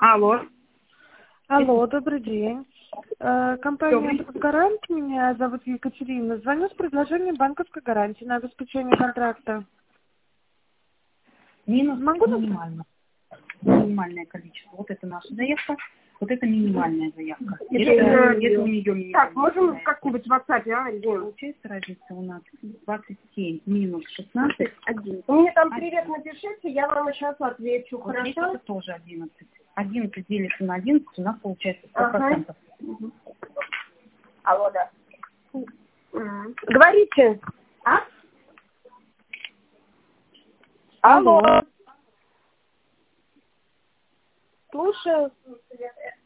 Алло. Алло, добрый день. Компания «Гарант», меня зовут Екатерина. Звоню с предложением банковской гарантии на обеспечение контракта. Минус Могу минимально. Минимальное количество. Вот это наша заявка, вот это минимальная заявка. Это у нее минимальная. Так, можем как-нибудь в WhatsApp, Получается разница у нас 27 минус 16. 11. Мне там привет напишите, я вам сейчас отвечу. Вот Хорошо? здесь это тоже 11. 11 делится на 11, у нас получается 100%. Угу. Алло, да. Говорите. А? Алло. Слушаю.